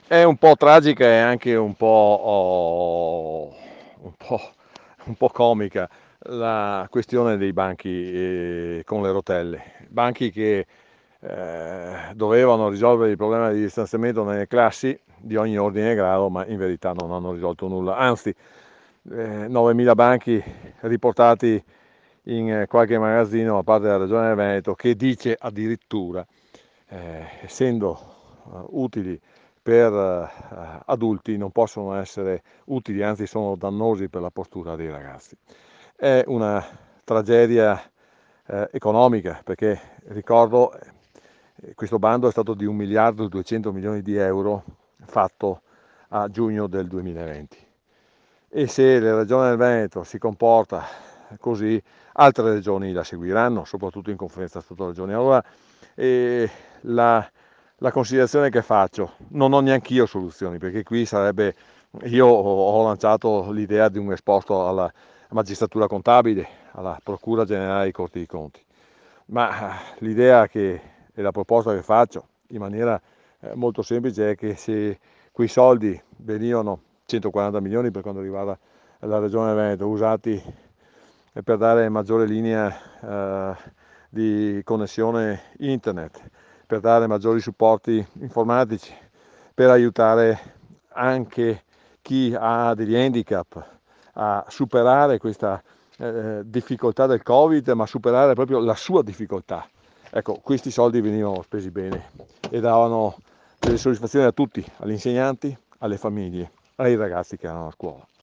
È un po' tragica e anche un po' comica la questione dei banchi con le rotelle. Banchi che dovevano risolvere il problema di distanziamento nelle classi di ogni ordine e grado, ma in verità non hanno risolto nulla. Anzi, 9.000 banchi riportati in qualche magazzino a parte della Regione del Veneto, che dice addirittura, essendo utili per adulti, non possono essere utili, anzi sono dannosi per la postura dei ragazzi. È una tragedia economica, perché ricordo questo bando è stato di 1 miliardo e 200 milioni di euro fatto a giugno del 2020, e se la Regione del Veneto si comporta così, altre regioni la seguiranno, soprattutto in conferenza Stato-Regioni. Allora, eh, la, la considerazione che faccio, non ho neanche io soluzioni, perché qui sarebbe, io ho lanciato l'idea di un esposto alla magistratura contabile, alla Procura Generale dei Corti dei Conti, ma l'idea e la proposta che faccio in maniera molto semplice è che se quei soldi venivano 140 milioni per quanto riguarda la Regione Veneto, usati per dare maggiore linea di connessione internet, per dare maggiori supporti informatici, per aiutare anche chi ha degli handicap a superare questa difficoltà del Covid, ma superare proprio la sua difficoltà. Ecco, questi soldi venivano spesi bene e davano delle soddisfazioni a tutti, agli insegnanti, alle famiglie, ai ragazzi che erano a scuola.